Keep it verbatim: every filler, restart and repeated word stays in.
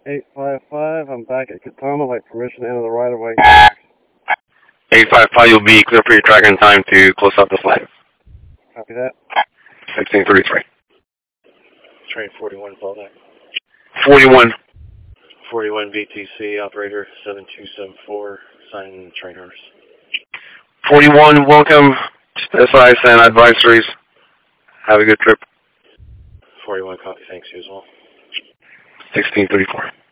eight five five, I'm back at Katama, like permission to enter the right of way. eight five five, you'll be clear for your track in time to close out this line. Copy that. sixteen thirty-three. Train forty-one, call back. forty-one. forty-one B T C, operator seven two seven four, sign train orders. forty-one, welcome to S I S and advisories. Have a good trip. forty-one, copy, thanks, you as well. sixteen thirty-four.